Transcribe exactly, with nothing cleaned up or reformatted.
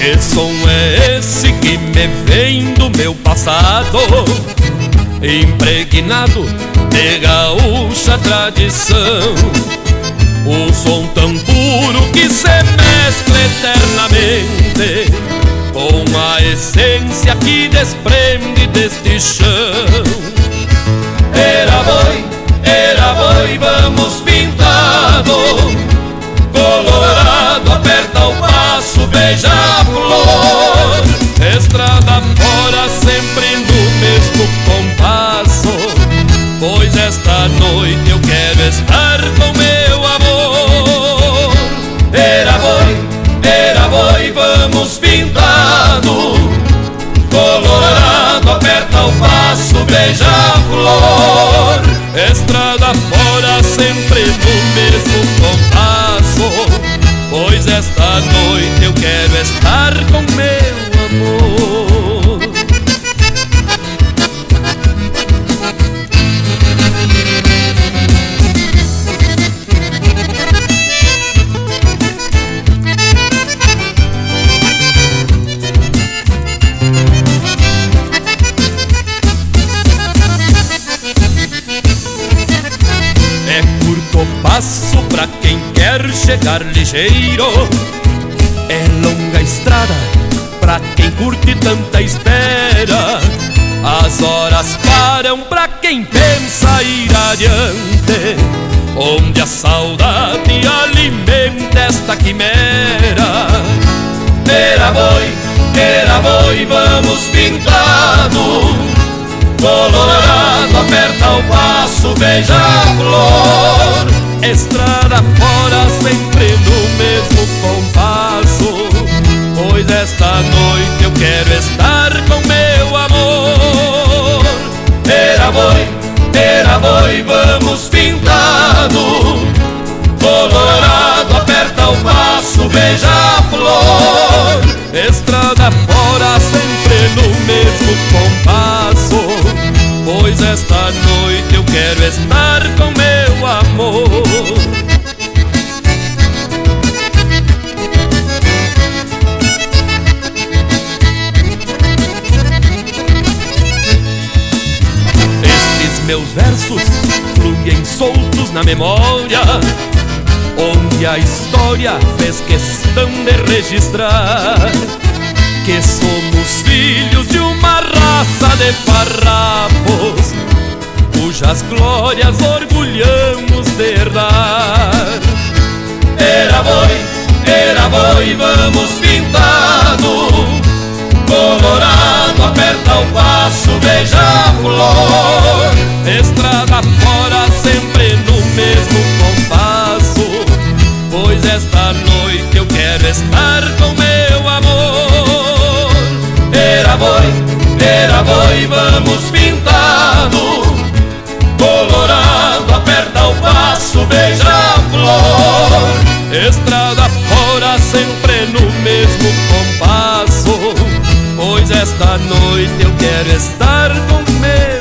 Que som é esse que me vem do meu passado, impregnado de gaúcha tradição? O som tão puro que se mescla eternamente com a essência que desprende deste chão. Era boi, era boi, vamos pintado, colorado, aperta o passo, beija-flor. Estrada fora sempre no mesmo compasso, pois esta noite eu quero estar com meu amor. Era boi, era boi, vamos pintado, colorado, aperta o passo, beija-flor. Estrada fora sempre no mesmo compasso, pois esta noite eu quero estar com meu amor. É curto o passo pra quem quer chegar ligeiro, é longa estrada pra quem curte tanta espera. As horas param pra quem pensa ir adiante, onde a saudade alimenta esta quimera. Era boi, era boi, vamos pintado, colorado, aperta o passo, beija-flor. Estrada fora sempre no mesmo compasso, pois esta noite eu quero estar com meu amor. Era boi, era boi, vamos pintado, colorado, aperta o passo, beija-flor. Estrada fora sempre no mesmo compasso, pois esta noite eu quero estar com meu amor. Estes meus versos fluem soltos na memória, onde a história fez questão de registrar que somos filhos de uma raça de farrapos, cujas glórias orgulhamos de herdar. Era boi, era boi, vamos pintado, colorado, aperta o passo, beija-flor. Estrada fora sempre no mesmo compasso, pois esta noite eu quero estar com meu amor. Era boi, era boi, vamos pintado, colorado, aperta o passo, beija-flor. Estrada fora sempre no mesmo compasso, pois esta noite eu quero estar com meu